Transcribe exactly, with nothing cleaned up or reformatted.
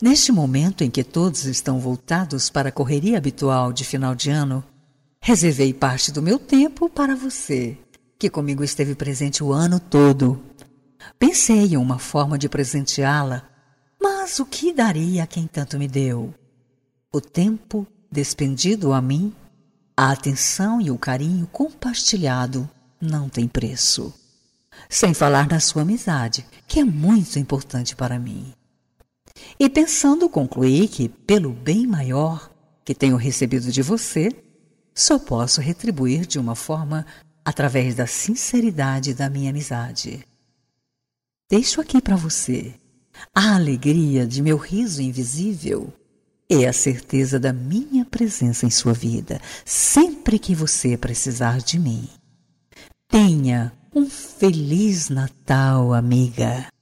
Neste momento em que todos estão voltados para a correria habitual de final de ano, reservei parte do meu tempo para você, que comigo esteve presente o ano todo. Pensei em uma forma de presenteá-la, mas o que daria a quem tanto me deu? O tempo despendido a mim, a atenção e o carinho compartilhado não tem preço. Sem falar na sua amizade, que é muito importante para mim. E pensando, concluí que, pelo bem maior que tenho recebido de você, só posso retribuir de uma forma através da sinceridade da minha amizade. Deixo aqui para você a alegria de meu riso invisível e a certeza da minha presença em sua vida, sempre que você precisar de mim. Tenha um Feliz Natal, amiga!